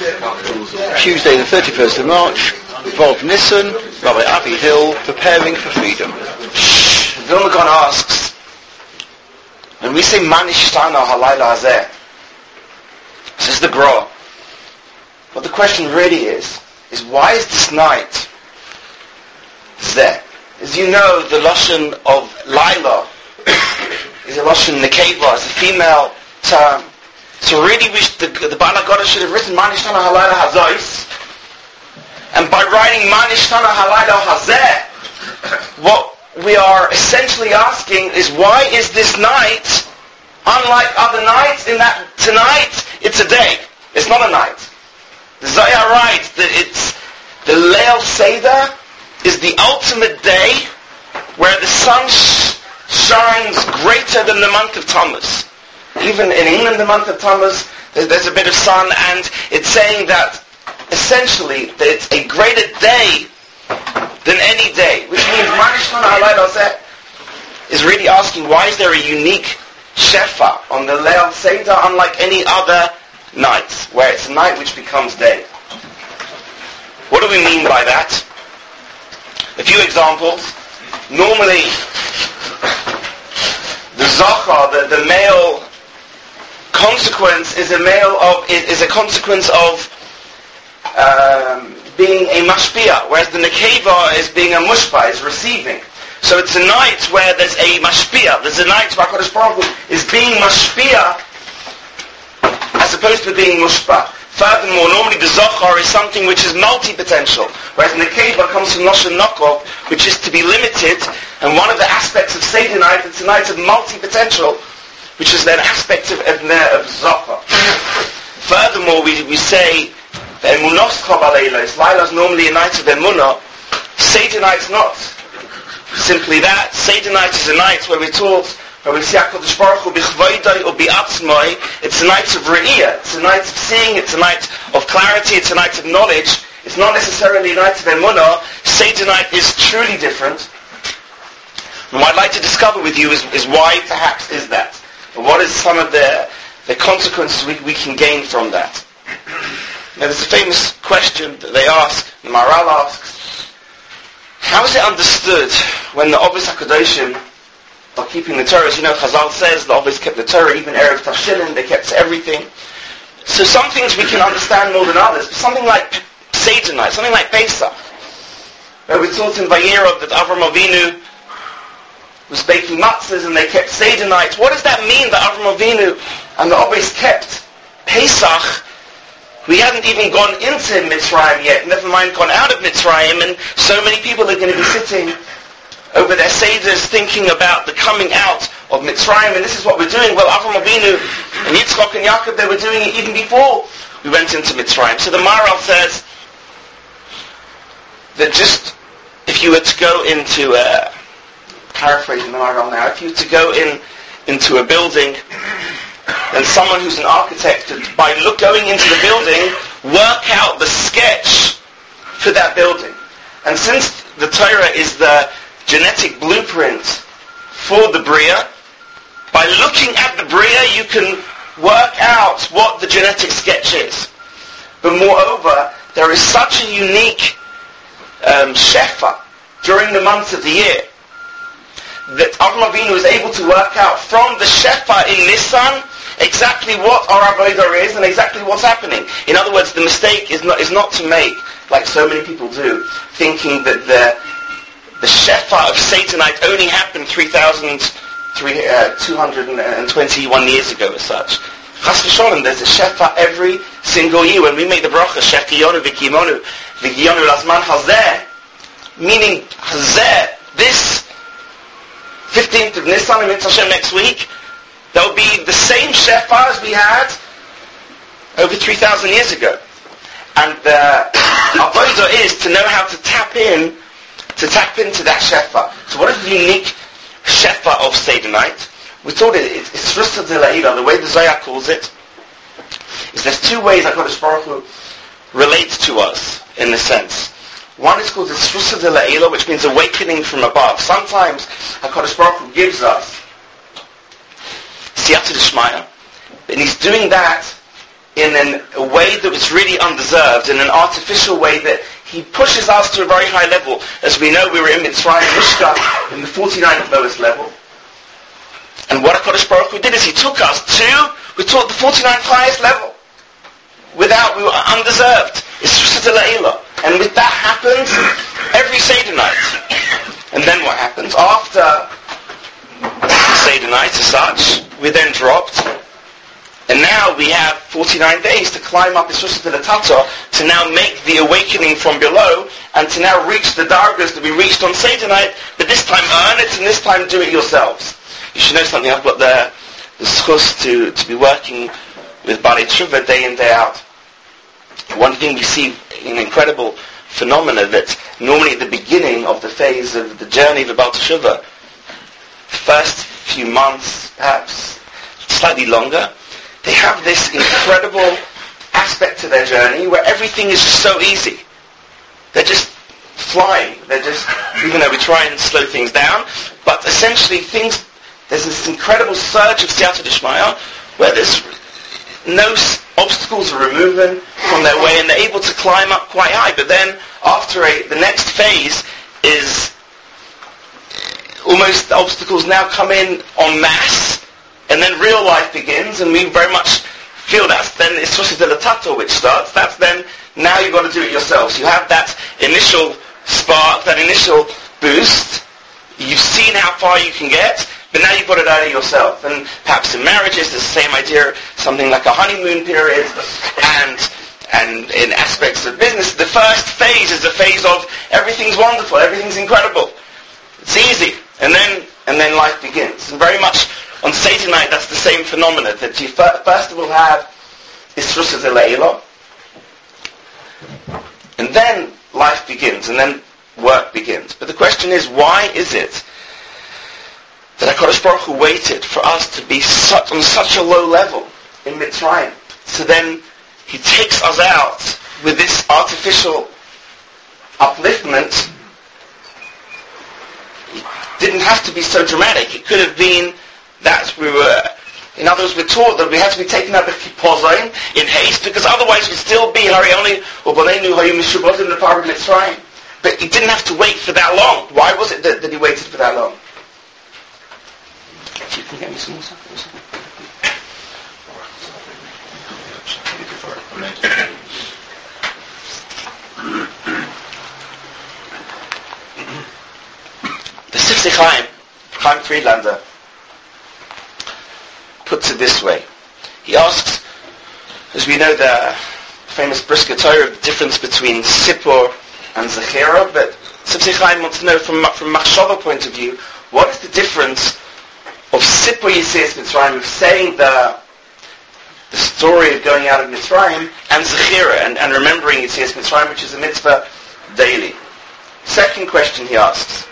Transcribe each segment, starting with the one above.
Tuesday the 31st of March, Vov Nissen, Rabbi Avi Hill, Preparing for Freedom. Vilna Gaon asks, when we say Manishtana Halayla Hazeh, says the Gra, what the question really is why is this night Zeh? As you know, the Lashon of Laila is a Lashon Nekeva, it's a female term. So really the Baal HaGoda should have written Manishtana Halayla Hazais, and by writing Manishtana Halayla Hazeh, what we are essentially asking is, why is this night unlike other nights in that tonight it's a day, it's not a night. The Zohar writes that it's the Leil Seder is the ultimate day where the sun shines greater than the month of Tammuz. Even in England, the month of Tammuz, there's a bit of sun, and it's saying that essentially that it's a greater day than any day, which means Manishman Halayla Hazeh is really asking, why is there a unique Shefa on the Leil Seder unlike any other nights, where it's a night which becomes day? What do we mean by that? A few examples. Normally, the Zachar, the male consequence is a consequence of being a mashpia, whereas the nekeva is being a mushpa, is receiving. So it's a night where there's a mashpia. There's a night where HaKadosh Baruch Hu is being mashpia as opposed to being mushpa. Furthermore, normally the Zachar is something which is multi-potential, whereas nekeva comes from Lashon Nakov, which is to be limited, and one of the aspects of Seder night, it's a night of multi-potential, which is then aspect of Zachar. Furthermore, we say the Emunos Chabalayla, Laila is normally a night of Emunah. Seder night's not simply that. Seder night is a night where we see HaKadosh Baruch Hu bichvoidai or bi'atzmai. It's a night of re'iyah. It's a night of seeing. It's a night of clarity. It's a night of knowledge. It's not necessarily a night of emunah. Seder night is truly different. And what I'd like to discover with you is why perhaps is that. And what is some of the consequences we can gain from that. Now there's a famous question that they ask, the Maharal asks, how is it understood when the Ovis HaKadoshim are keeping the Torah? As you know, Chazal says the Ovis kept the Torah, even Erev Tafshilin, they kept everything. So some things we can understand more than others, but something like Seder night, something like Pesach, where we taught in Vayera that Avram Avinu was baking matzahs and they kept Seder night. What does that mean that Avram Avinu and the Ovis kept Pesach? We hadn't even gone into Mitzrayim yet, never mind gone out of Mitzrayim, and so many people are going to be sitting over their Seders thinking about the coming out of Mitzrayim, and this is what we're doing. Well, Avram Avinu and Yitzchak and Yaakov, they were doing it even before we went into Mitzrayim. So the Maharal says that just if you were to go into, paraphrasing the Maharal now, if you were to go into a building, and someone who's an architect, by going into the building, work out the sketch for that building. And since the Torah is the genetic blueprint for the Bria, by looking at the Bria you can work out what the genetic sketch is. But moreover, there is such a unique shefa during the months of the year that Avram Avinu is able to work out from the shefa in Nisan exactly what our avodah is and exactly what's happening. In other words, the mistake is not to make, like so many people do, thinking that the shefa of Seder night only happened 3,221 years ago as such. Chas v'sholem, there's a shefa every single year. When we make the bracha, Shechiyonu v'kiyimonu v'kiyonu lasman hazeh, meaning hazeh, this 15th of Nisan, and Hashem next week, there will be the same shefa as we had over 3,000 years ago. And the avodah is to know how to tap into that shefa. So what is the unique shefa of Seder night? We thought it's Srusa de La'ila. The way the Zohar calls it is there's two ways HaKadosh Baruch Hu relates to us in the sense. One is called the Srusa de La'ila, which means awakening from above. Sometimes HaKadosh Baruch Hu gives us Siyata D'Shmaya, and He's doing that in a way that was really undeserved, in an artificial way that he pushes us to a very high level. As we know, we were in Mitzrayim, Mishka, in the 49th lowest level. And what HaKadosh Baruch Hu did is he took us we taught the 49th highest level. We were undeserved. It's Shusat La'ila. And with that happens every Seder night. And then what happens? After the Seder night as such, we're then dropped. And now we have 49 days to climb up Shusat L'Tato, to now make the awakening from below, and to now reach the dargas that we reached on Seder night, but this time earn it, and this time do it yourselves. You should know something. I've got the schus to be working with Baalei Teshuva day in, day out. One thing we see, an incredible phenomena, that normally at the beginning of the phase of the journey of the Baalei Teshuva, first few months, perhaps slightly longer, they have this incredible aspect to their journey where everything is just so easy. They're just flying. They're just, even though we try and slow things down, but essentially there's this incredible surge of Siyata D'Shmaya where there's no obstacles are removing from their way, and they're able to climb up quite high. But then after the next phase is almost the obstacles now come in en masse, and then real life begins, and we very much feel that. Then it's Shusat L'Tato which starts. That's then, now you've got to do it yourselves. You have that initial spark, that initial boost. You've seen how far you can get, but now you've got to do it yourself. And perhaps in marriages, it's the same idea, something like a honeymoon period, and in aspects of business, the first phase is the phase of everything's wonderful, everything's incredible, it's easy, and then life begins. And very much on Seder night, that's the same phenomena, that you first of all have Isrus L'Eila, and then life begins, and then work begins. But the question is, why is it that HaKadosh Baruch Hu waited for us to be on such a low level in Mitzrayim? So then he takes us out with this artificial upliftment. It didn't have to be so dramatic. It could have been that we were, in other words, we're taught that we had to be taken out of Kippozon in haste, because otherwise we'd still be Harioni or Bonenu Hayim Mishubot in the Parag Mitzrayim. But he didn't have to wait for that long. Why was it that he waited for that long? If you can get me some more stuff. The Sifsei Chaim Friedlander, puts it this way. He asks, as we know the famous Brisker Torah, the difference between Sippur and Zechira, but Sifsei Chaim wants to know from Machshava point of view, what is the difference of Sippur Yetzias Mitzrayim, of saying the story of going out of Mitzrayim, and Zechira, and remembering Yetzias Mitzrayim, which is a mitzvah daily. Second question he asks,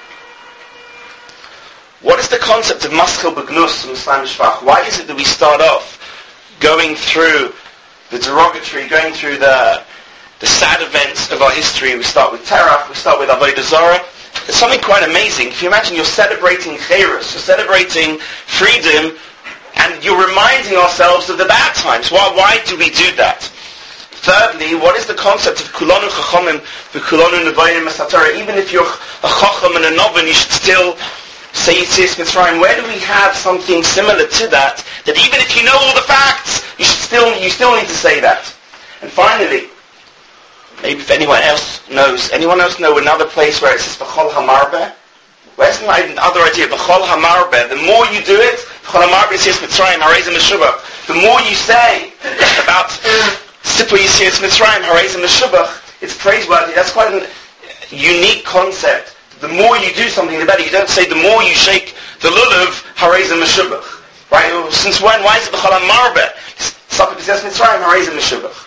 what is the concept of Maschil B'Gnus and Muslim Shvach? Why is it that we start off going through the derogatory, going through the sad events of our history? We start with Terach, we start with Avodah Zarah. It's something quite amazing. If you imagine you're celebrating Chayros, you're celebrating freedom, and you're reminding ourselves of the bad times. Why do we do that? Thirdly, what is the concept of Kulonu Chachomim v'Kulonu Nevoim Masatara? Even if you're a Chacham and a Novin, you should still say Yetzias Mitzrayim. Where do we have something similar to that? That even if you know all the facts, you still need to say that. And finally, maybe if anyone else know another place where it says B'chol HaMarbe? Where's another idea? B'chol HaMarbe. The more you do it, B'chol HaMarbe Yetzias Mitzrayim, Harei Meshubach. The more you say about Sippur Yetzias Mitzrayim, Harei Meshubach, it's praiseworthy. That's quite a unique concept. The more you do something, the better. You don't say the more you shake the lulav, Harei Meshubach. Right? Since when? Why is it B'chol HaMarbe? Sippur Yetzias Mitzrayim, Harei Meshubach.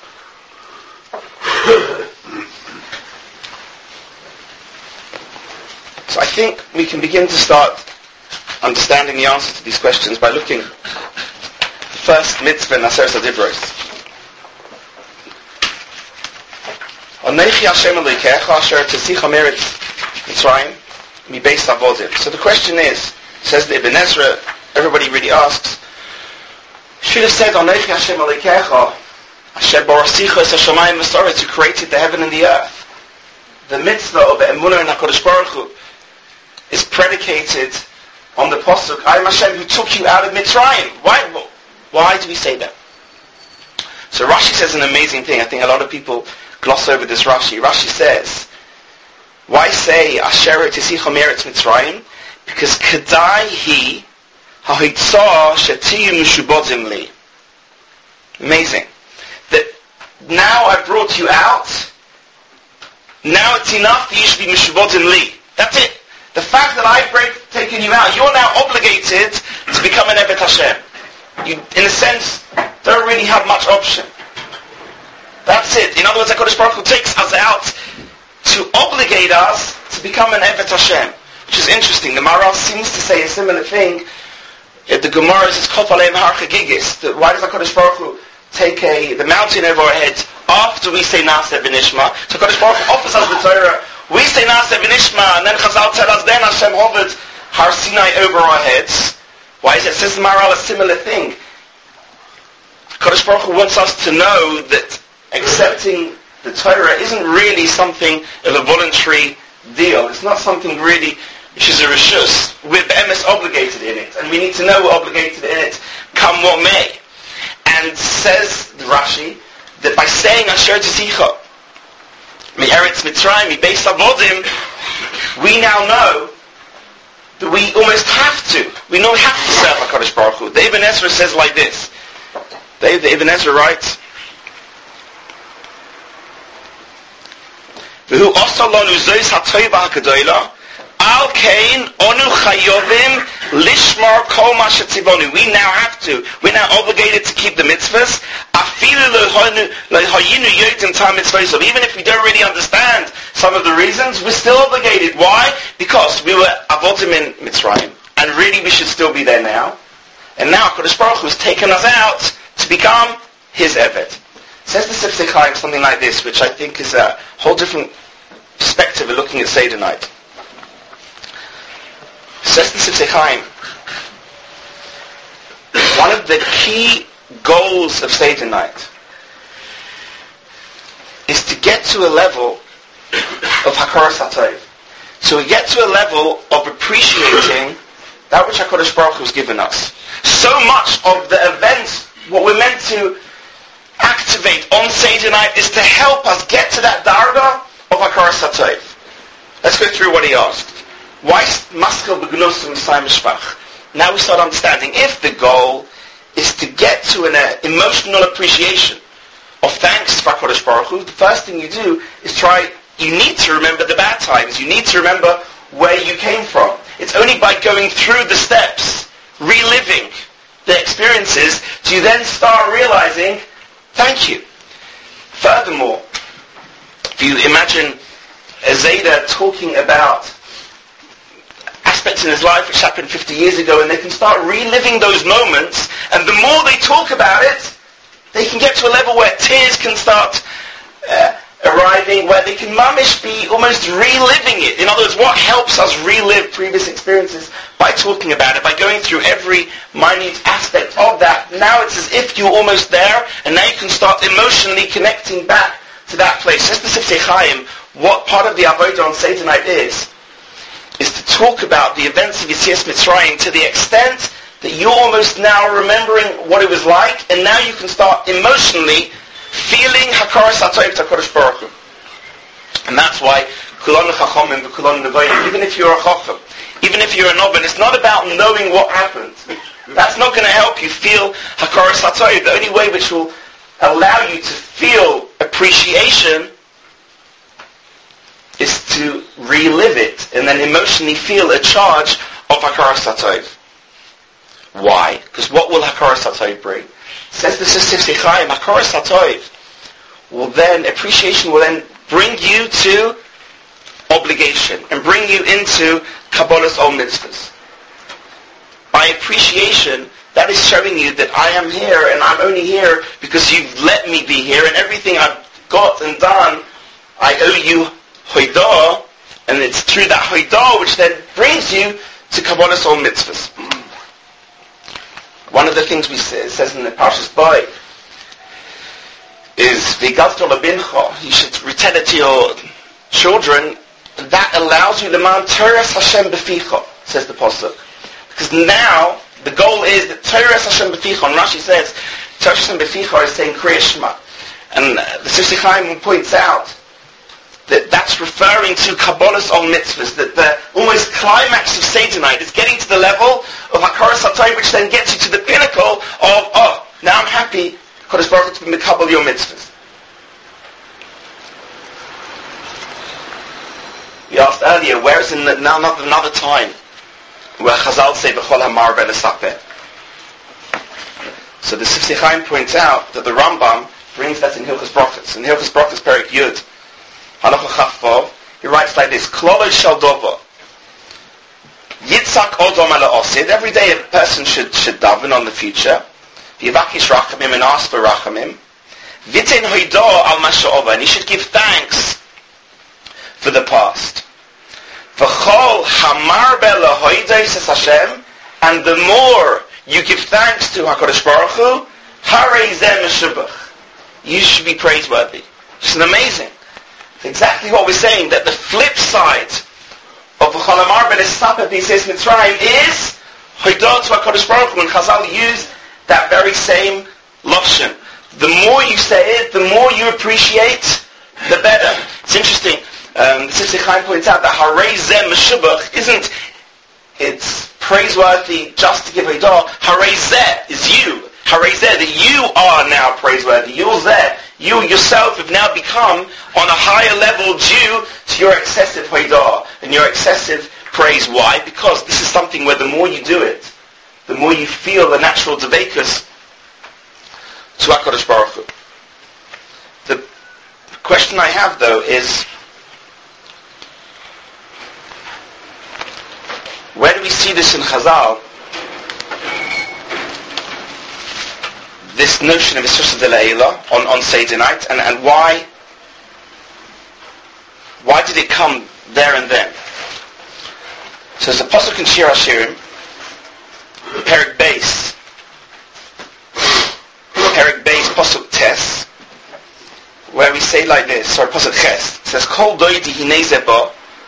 So I think we can begin to start understanding the answer to these questions by looking at the first mitzvah in Aseret HaDibros. Onechi Hashem Elokecha asher tzicha meretz Mitzrayim mibeis avodim. So the question is, says the Ibn Ezra, everybody really asks, should have said Onechi Hashem Elokecha Asher Barasichos Hashamayim Masoret, who created the heaven and the earth. The mitzvah of Emunah in HaKadosh Baruch Hu is predicated on the pasuk, I am Hashem who took you out of Mitzrayim. Why do we say that? So Rashi says an amazing thing. I think a lot of people gloss over this Rashi. Rashi says, why say Asher Tisichom Eretz Mitzrayim? Because Kedai Hi Hahitzah Shetiyu Mishubodim Li. Amazing. That now I've brought you out, now it's enough for you to be Mishubodim Li. That's it. The fact that I've taken you out, you're now obligated to become an Evet Hashem. You, in a sense, don't really have much option. That's it. In other words, HaKadosh Baruch Hu takes us out to obligate us to become an Evet Hashem. Which is interesting. The Maharal seems to say a similar thing. The Gemara says, Kof Aleim Har Chagigis. Why does HaKadosh Baruch Hu take the mountain over our heads after we say Naaseh V'Nishma? So HaKadosh Baruch Hu offers us the Torah. We say Naaseh V'Nishma, and then Chazal tell us, then Hashem hovered Har Sinai over our heads. Why is it? Says the Maharal a similar thing. HaKadosh Baruch Hu wants us to know that accepting the Torah isn't really something of a voluntary deal. It's not something really which is a reshus. We're be'emes obligated in it, and we need to know we're obligated in it, come what may. And says the Rashi that by saying Asher Tisicha Mi Eretz Mitzrayim Mi Beis Avodim, we now know that we almost have to. We know we have to serve HaKadosh Baruch Hu. The Ibn Ezra says like this. The Ibn Ezra writes, V'hu osar lanu zois ha'toiva ha'kadoila al kein onu chayovim lishmar kol ma shetzivonu. We now have to. We're now obligated to keep the mitzvahs. Afilu lo'hayinu yodim ta mitzvahs. Even if we don't really understand some of the reasons, we're still obligated. Why? Because we were avodim in Mitzrayim, and really we should still be there now. And now HaKadosh Baruch Hu has taken us out to become His Evet. Says the Sifsei Chaim something like this, which I think is a whole different perspective of looking at Seder night. Says the Sifsei Chaim, one of the key goals of Seder night is to get to a level of Hakaras HaTov. So we get to a level of appreciating that which HaKadosh Baruch Hu has given us. So much of the events, what we're meant to activate on Seder night is to help us get to that darga of Hakaras HaTov. Let's go through what he asked. Why Maskel B'Gnosim Yisai Mishpach? Now we start understanding if the goal is to get to an emotional appreciation of thanks for HaKadosh Baruch Hu, the first thing you do is you need to remember the bad times. You need to remember where you came from. It's only by going through the steps, reliving the experiences, do you then start realizing, thank you. Furthermore, if you imagine a Zayda talking about aspects in his life which happened 50 years ago, and they can start reliving those moments, and the more they talk about it, they can get to a level where tears can start arriving, where they can mamish be almost reliving it. In other words, what helps us relive previous experiences? By talking about it, by going through every minute aspect of that. Now it's as if you're almost there, and now you can start emotionally connecting back to that place. Just the Sifsei Chaim, what part of the Avodah on Seder night is to talk about the events of Yetzias Mitzrayim to the extent that you're almost now remembering what it was like, and now you can start emotionally feeling Hakaras HaTov to HaKadosh Baruch Hu. And that's why Kulanu Chachomim v'Kulanu Nevoim, even if you're a Chacham, even if you're a Noben, it's not about knowing what happened. That's not going to help you feel Hakaras HaTov. The only way which will allow you to feel appreciation is to relive it and then emotionally feel a charge of Hakaras HaTov. Why? Because what will Hakaras HaTov bring? Says the Sifsei Chaim, Hakaras HaTov will then, appreciation will then bring you to obligation and bring you into Kabbalah's own mitzvahs. By appreciation, that is showing you that I am here, and I'm only here because you've let me be here, and everything I've got and done, I owe you hoidah, and it's through that hoidah which then brings you to Kabbalah's own mitzvahs. One of the things it says in the Parshas Bo, is V'gavto lebincha, you should retell it to your children. That allows you to man Teres Hashem b'ficha, says the Pasuk. Because now, the goal is that Teres Hashem b'ficha, and Rashi says, Teres Hashem b'ficha is saying Kriya Shema. And the Sifsei Chaim points out that that's referring to Kabbalah's own mitzvahs, that the almost climax of Seder night is getting to the level of Hakaras HaTorah, which then gets you to the pinnacle of, now I'm happy, Kodesh Baruch Hu, to be Mekabel your mitzvahs. We asked earlier, where is another time where Chazal say B'chol HaMar B'Lesapeh? So the Sifsei Chaim points out that the Rambam brings that in Hilchos Brachos. In Hilchos Brachos Perek Yud, Halacha Chaf, he writes like this: Kloloi shel dover, Yitzak Odom ala Osid. Every day a person should daven on the future. Yivakish Rachamim, and ask for Rachamim. V'itein hoido al ma she'ova, and he should give thanks for the past. V'chol hamar b'Elohoidei, says Hashem, and the more you give thanks to HaKadosh Baruch Hu, harei zeh meshubach, you should be praiseworthy. It's amazing. It's exactly what we're saying, that the flip side of V'chol hamar b'Lesapeh b'Yitzias Mitzrayim is hoido to HaKadosh Baruch Hu, and Chazal use that very same lashon. The more you say it, the more you appreciate, the better. It's interesting. The Sifsei Chaim points out that Harei Zeh Meshubach isn't, it's praiseworthy just to give Haidah. Harei Zeh is you. Harei Zeh, that you are now praiseworthy. You're Zeh. You yourself have now become on a higher level due to your excessive Haidah and your excessive praise. Why? Because this is something where the more you do it, the more you feel the natural devekus to HaKadosh Baruch Hu. The question I have though is, where do we see this in Chazal? This notion of Yisroel de Leila on Seder night, and why did it come there and then? So there's a pasuk in Shir Hashirim, Perek Beis, pasuk Tes, where we say like this, pasuk Ches, it says, Kol doidi hinei zeba,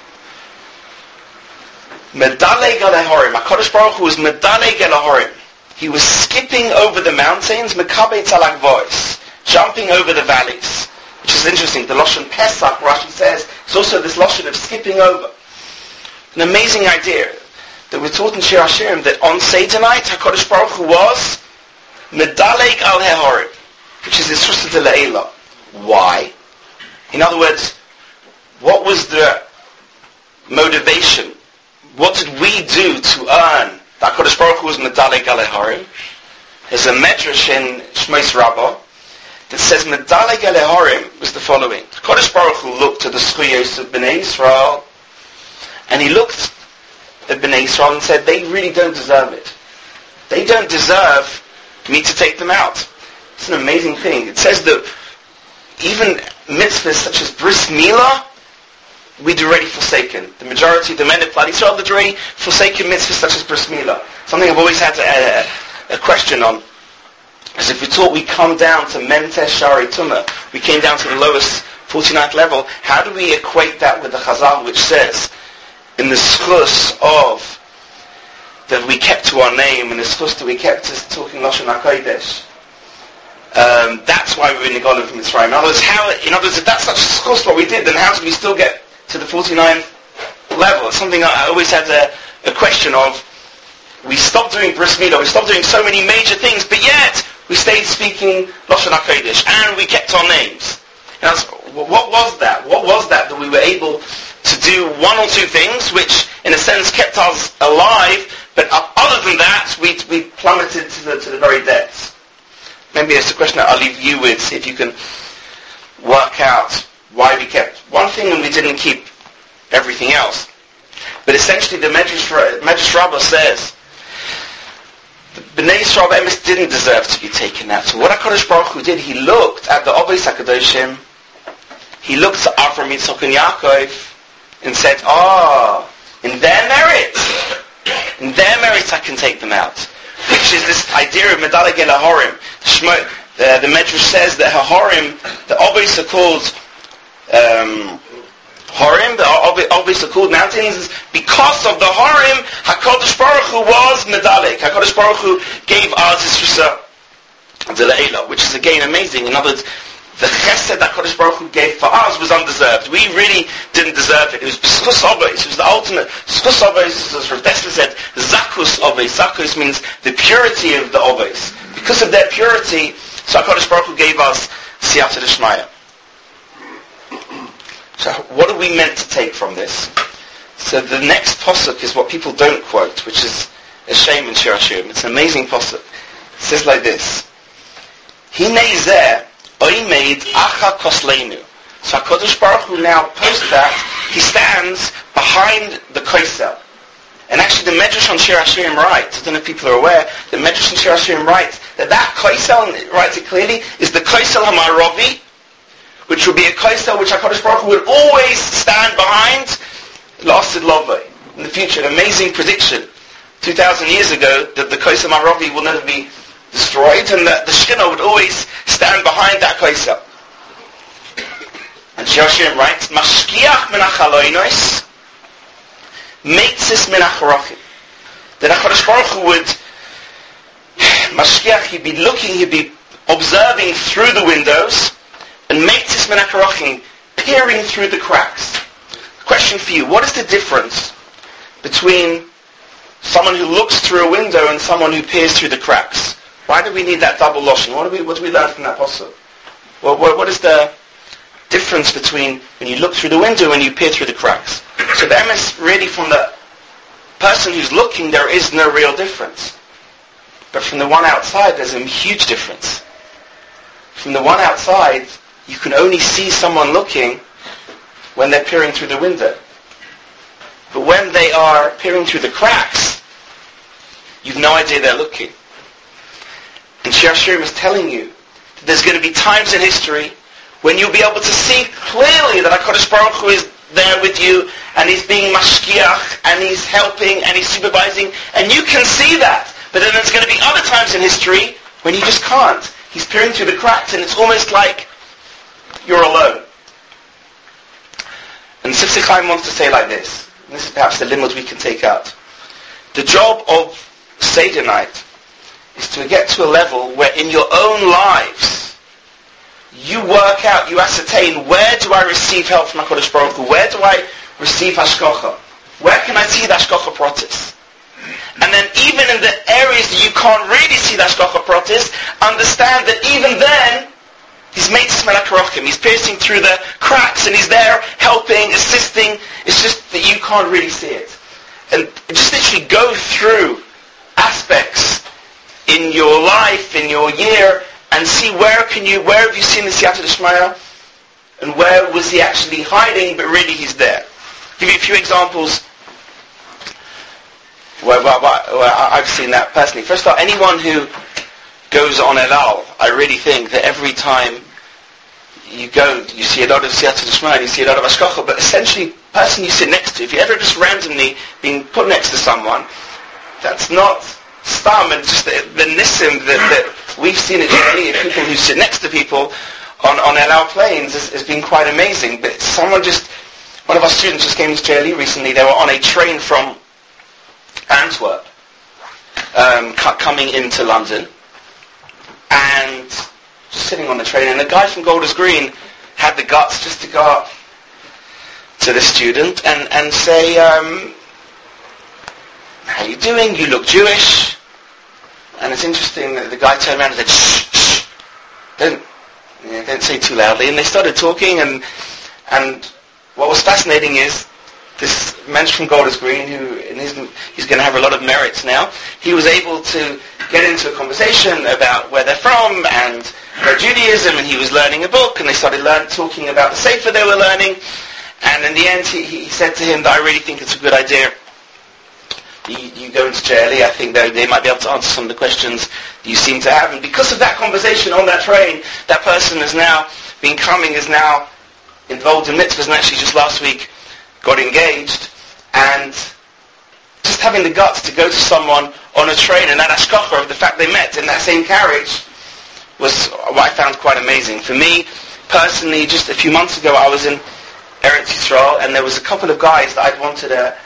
Medaleg al Harim. HaKadosh Baruch Hu was Medaleg al Harim. He was skipping over the mountains, Mekabetz al Agvois, jumping over the valleys. Which is interesting. The Lashon Pesach, Rashi says, it's also this Lashon of skipping over. An amazing idea that we're taught in Shir Hashirim that on Seder night, HaKadosh Baruch Hu was Medaleg al Harim, which is Yisroel de Leila. Why? In other words, what was the motivation? What did we do to earn that HaKadosh Baruch Hu was Medaleg al Harim? There's a medrash in Shmos Rabbah that says Medaleg al Harim was the following. HaKadosh Baruch Hu looked at the schuyos of Bnei Yisrael, and he looked at Bnei Yisrael and said, they really don't deserve it. They don't deserve me to take them out. It's an amazing thing. It says that even mitzvahs such as Bris Milah, we'd already forsaken. The majority of the men of Klal Yisrael had already forsaken mitzvahs such as Bris Milah. Something I've always had a question on. As if we thought we come down to Mentes Shari Tumah, we came down to the lowest 49th level. How do we equate that with the Chazal, which says, in the schus of that we kept to our name, and the schus that we kept to talking Lashon HaKodesh, that's why we're in the Golem from Mitzrayim. In other words, if that's such a schus what we did, then how did we still get to the 49th level? It's something I always had a question of. We stopped doing Bris Milah, we stopped doing so many major things, but yet we stayed speaking Lashon HaKodesh, and we kept our names. And what was that? What was that we were able to do one or two things, which in a sense kept us alive, but other than that, we plummeted to the very depths? Maybe it's a question that I'll leave you with, see if you can work out why we kept one thing and we didn't keep everything else. But essentially the Medrash Rabbah says, the Bnei Yisrael Emes didn't deserve to be taken out. So what HaKadosh Baruch Hu did, he looked at the Avos HaKadoshim, he looked at Avram, Yitzchak, and Yaakov, and said, in their merit I can take them out. Which is this idea of Medaleg al Harim. The Medrash says that Hahorim, the Obis are called Horim, the Obis are called mountains, because of the Horim, HaKadosh Baruch Hu was Medalek. HaKadosh Baruch Hu gave us his Risa D'Le'ela, which is again amazing. In other words, the chesed that HaKadosh Baruch Hu gave for us was undeserved. We really didn't deserve it. It was B'schus Obis. It was the ultimate. B'schus Obis, as Rav Dessler said, Zakus Obis. Zakus means the purity of the Obis. Because of their purity, so HaKadosh Baruch Hu gave us Siyata D'Shmaya. So what are we meant to take from this? So the next posuk is what people don't quote, which is a shame in Shir HaShirim. It's an amazing posuk. It says like this: Hinei zeh oimed acha kosleinu. So HaKadosh Baruch Hu now, post that, he stands behind the Kosel. And actually the Medrash on Shir HaShirim writes, I don't know if people are aware, the Medrash on Shir HaShirim writes that Kosel, and it writes it clearly, is the Kosel HaMaravi, which would be a Kosel which HaKadosh Baruch Hu would always stand behind, L'Asid Lovei. In the future, an amazing prediction, 2,000 years ago, that the Kosel HaMaravi will never be destroyed, and that the Shekhinah would always stand behind that Kosel. And Shir HaShirim writes, Mashkiach min ha'chaloinos, Meitzis min ha'charachim. That HaKadosh Baruch Hu would, Mashkiach, he'd be looking, he'd be observing through the windows, and Meitzis min ha'charachim, peering through the cracks. Question for you, what is the difference between someone who looks through a window and someone who peers through the cracks? Why do we need that double loshon? What do we learn from that pasuk? What is the difference between when you look through the window and you peer through the cracks? So the emes, really from the person who's looking, there is no real difference. But from the one outside, there's a huge difference. From the one outside, you can only see someone looking when they're peering through the window. But when they are peering through the cracks, you've no idea they're looking. And Shir HaShirim is telling you that there's going to be times in history when you'll be able to see clearly that HaKadosh Baruch Hu is there with you, and he's being mashkiach, and he's helping, and he's supervising, and you can see that. But then there's going to be other times in history when you just can't. He's peering through the cracks, and it's almost like you're alone. And Sifsei Chaim wants to say like this, and this is perhaps the limud we can take out. The job of Seder night is to get to a level where in your own lives, you work out, you ascertain, where do I receive help from HaKadosh Baruch Hu? Where do I receive Hashgacha? Where can I see the Hashgacha Pratis? And then even in the areas that you can't really see the Hashgacha Pratis, understand that even then, he's Meitzis min ha'charachim. He's piercing through the cracks and he's there helping, assisting. It's just that you can't really see it. And just literally go through aspects in your life, in your year, and see where have you seen the Siyata D'Shmaya, and where was he actually hiding, but really he's there. I'll give you a few examples where I've seen that personally. First of all, anyone who goes on El Al, I really think that every time you go, you see a lot of Siyata D'Shmaya, you see a lot of Hashgacha, but essentially, the person you sit next to, if you ever just randomly being put next to someone, that's not Stam, and just the Nissim that we've seen at JLE, people who sit next to people on El Al planes has been quite amazing. But one of our students just came to JLE recently. They were on a train from Antwerp, coming into London, and sitting on the train, and the guy from Golders Green had the guts just to go up to the student and say, how you doing? You look Jewish. And it's interesting that the guy turned around and said, shh, don't say too loudly. And they started talking, and what was fascinating is this man from Golders Green, he's going to have a lot of merits now, he was able to get into a conversation about where they're from and their Judaism, and he was learning a book, and they started talking about the Sefer they were learning, and in the end he said to him that I really think it's a good idea. You go into JLE, I think they might be able to answer some of the questions you seem to have. And because of that conversation on that train, that person is now involved in mitzvahs, and actually just last week got engaged. And just having the guts to go to someone on a train, and that hashgacha of the fact they met in that same carriage was what I found quite amazing. For me, personally, just a few months ago, I was in Eretz Yisrael, and there was a couple of guys that I'd wanted to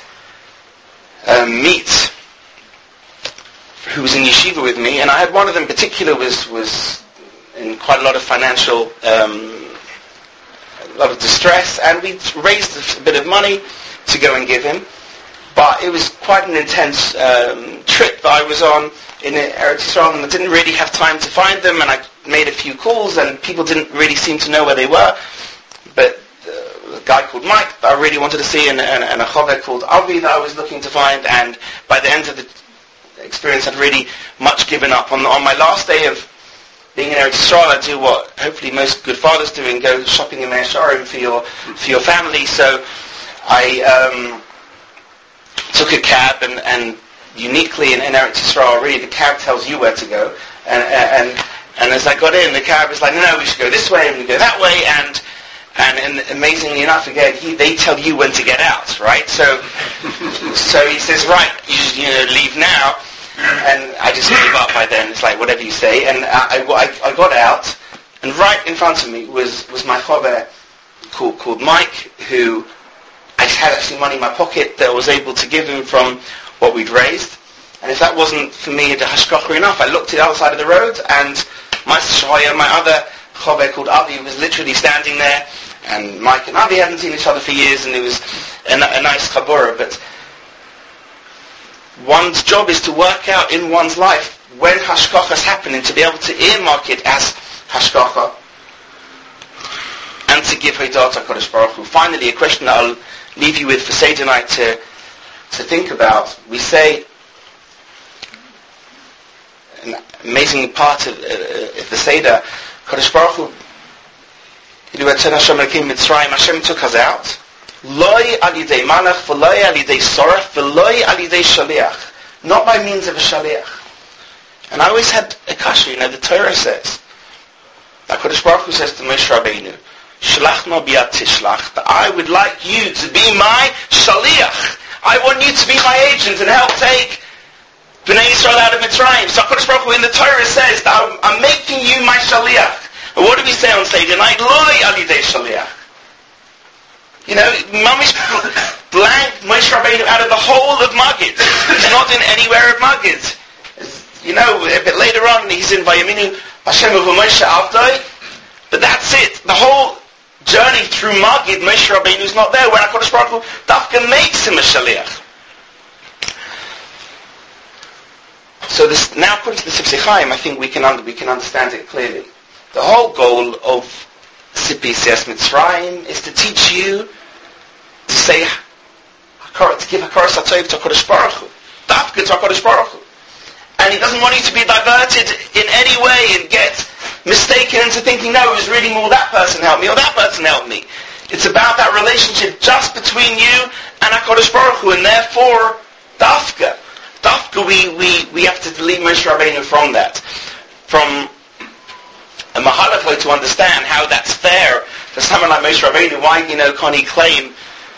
meet, who was in yeshiva with me, and I had one of them in particular was in quite a lot of financial, a lot of distress, and we raised a bit of money to go and give him. But it was quite an intense trip that I was on in Eretz Yisrael, and I didn't really have time to find them, and I made a few calls, and people didn't really seem to know where they were. But a guy called Mike that I really wanted to see, and a choveh called Avi that I was looking to find, and by the end of the experience I'd really much given up. On my last day of being in Eretz Yisrael, I do what hopefully most good fathers do and go shopping in Mea Shearim for your family. So I took a cab, and uniquely in Eretz Yisrael, really the cab tells you where to go. And as I got in, the cab was like, no, we should go this way and we go that way. And amazingly enough, again, they tell you when to get out, right? So he says, right, you leave now. And I just gave up by then. It's like, whatever you say. And I got out, and right in front of me was my choveh called Mike, who I had actually money in my pocket that I was able to give him from what we'd raised. And if that wasn't for me the hashgacha enough, I looked at the other side of the road, and my other choveh called Avi was literally standing there, and Mike and Avi hadn't seen each other for years, and it was a nice chabura. But one's job is to work out in one's life when hashgacha is happening, to be able to earmark it as hashgacha, and to give Hodah to HaKadosh Baruch Hu. Finally, a question that I'll leave you with for Seder night to think about. We say, an amazing part of the Seder, HaKadosh Baruch Hu, Hashem took us out. Loi alidei malach, v'loi alidei sorach, v'loi alidei shaliach. Not by means of a shaliach. And I always had a kasha, the Torah says, that HaKadosh Baruch Hu says to Moshe Rabbeinu, Shlach no biyat tishlach, that I would like you to be my shaliach. I want you to be my agent and help take Bnei Yisrael out of Mitzrayim. So HaKadosh Baruch Hu in the Torah says that I'm making you my shaliach. And what do we say on Seder night? Loi alidei shaliach. Mamish blank Moshe Rabbeinu out of the whole of Magid. He's not in anywhere of Magid. A bit later on, he's in Vayaminu Hashem of Moshe Avdoi. But that's it. The whole journey through Magid, Moshe Rabbeinu's not there. When HaKadosh Baruch Hu Dafka makes him a shaliach. So this, now according to the Sifsei Chaim, I think we can understand it clearly. The whole goal of Sipi Siyas Mitzrayim is to teach you to say, to give Hakaras HaTov to HaKadosh Baruch Hu, Dafka to HaKadosh Baruch Hu. And he doesn't want you to be diverted in any way and get mistaken into thinking, no, it was really more that person helped me or that person helped me. It's about that relationship just between you and HaKadosh Baruch Hu, and therefore, Dafka, we have to delete Moshe Rabbeinu from that. From a mahalach to understand how that's fair for someone like Moshe Rabbeinu. Why, can he claim,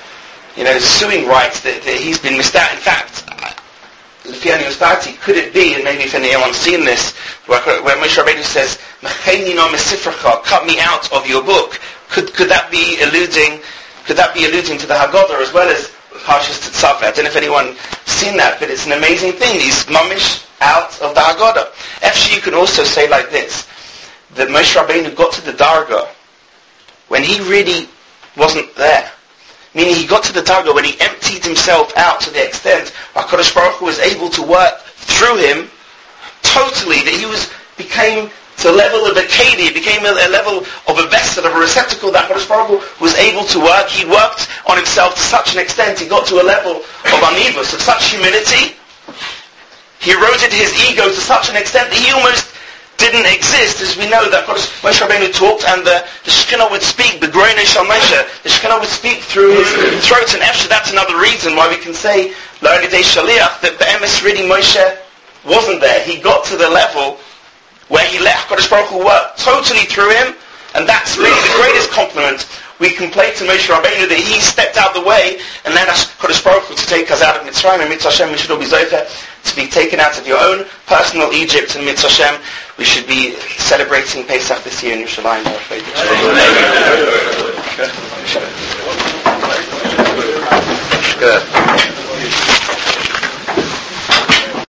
suing rights that he's been missed out? In fact, Lefiani Ustati, could it be, and maybe if anyone's seen this, where Moshe Rabbeinu says, "Mecheni no mesifracha," cut me out of your book. Could that be alluding to the Haggadah as well as Parshas Tetzaveh? I don't know if anyone's seen that, but it's an amazing thing. He's mamish out of the Haggadah. Actually, you can also say like this, that Moshe Rabbeinu got to the Darga when he really wasn't there. Meaning he got to the Darga when he emptied himself out to the extent where HaKadosh Baruch Hu was able to work through him totally, that he became to a level of a keli, became a level of a vessel, of a receptacle that HaKadosh Baruch Hu was able to work. He worked on himself to such an extent, he got to a level of anivus, of such humility. He eroded his ego to such an extent that he almost didn't exist, as we know that Moshe Rabbeinu talked, and the Shekhinah would speak, the Groinei Shel Moshe, the Shekhinah would speak through his throat, and actually that's another reason why we can say, L'Alidei Shaliach, that Be'emes really Moshe wasn't there. He got to the level where he let HaKadosh Baruch Hu work totally through him, and that's really the greatest compliment we can play to Moshe Rabbeinu, that he stepped out the way and let HaKadosh Baruch Hu to take us out of Mitzrayim, and Mitzvah Hashem, we should all be zofer to be taken out of your own personal Egypt and Mitzvah Hashem. We should be celebrating Pesach this year in Yerushalayim.